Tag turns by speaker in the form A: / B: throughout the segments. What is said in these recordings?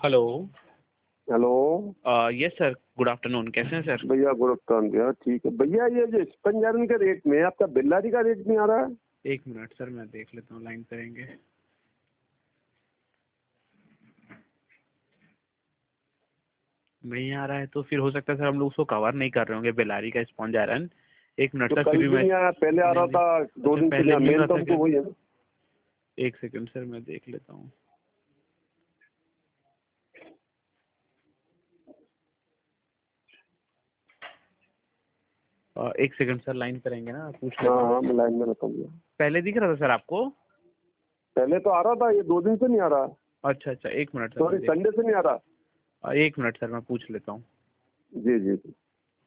A: Hello.
B: Hello.
A: Yes sir, good afternoon. कैसे हैं sir?
B: भैया गुड आफ्टरनून भैया, ठीक है भैया। ये जो स्पंजन के रेट में आपका बिल्लारी का रेट नहीं आ रहा है?
A: एक मिनट सर, मैं देख लेता हूँ, लाइन पे रहेंगे। नहीं आ रहा है तो फिर हो सकता है सर हम लोग उसको कवर नहीं कर रहे होंगे, बेलारी का स्पॉन्ज आयरन। एक मिनट
B: तो
A: सर,
B: कल
A: फिर भी
B: भी
A: मैं
B: नहीं आया, पहले आ रहा था, 2 दिन से
A: पहले
B: नहीं।
A: मिल
B: मेन
A: रहा
B: तो
A: था
B: हमको
A: क्या?
B: वही है ना।
A: एक सेकंड सर, मैं देख लेता हूँ। एक सेकंड सर, लाइन पे रहेंगे ना, पूछ लेता
B: हाँ
A: हूँ।
B: हाँ, मैं लाइन में रहता हूँ।
A: पहले दिख रहा था सर आपको?
B: पहले तो आ रहा था, ये 2 दिन से नहीं आ रहा।
A: अच्छा अच्छा, एक मिनट सर,
B: सॉरी, संडे से नहीं आ रहा।
A: एक मिनट सर, मैं पूछ लेता हूँ।
B: जी जी जी।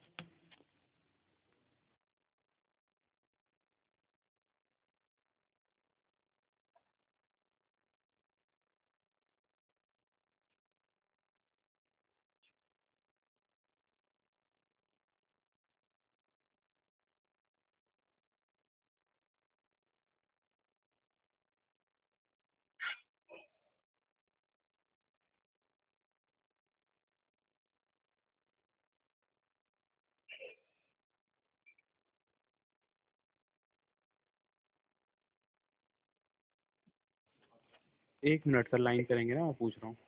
A: एक मिनट सर, लाइन पे रहेंगे ना, मैं पूछ रहा हूँ।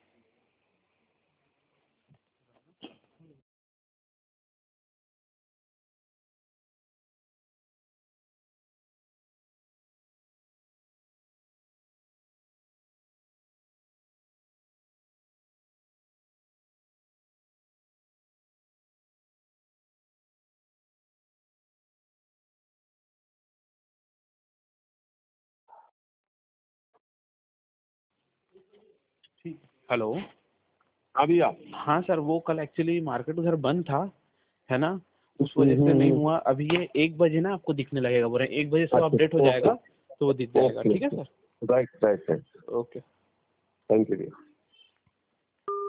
A: हेलो।
B: हाँ भैया।
A: हाँ सर, वो कल एक्चुअली मार्केट उधर बंद था, है ना, उस वजह से नहीं हुआ। अभी ये 1 बजे ना आपको दिखने लगेगा, बोल रहे 1 बजे से अपडेट हो
B: ओके
A: जाएगा तो वो दिख जाएगा।
B: ओके।
A: ठीक है sir?
B: Right right right.
A: Okay.
B: Thank you भैया।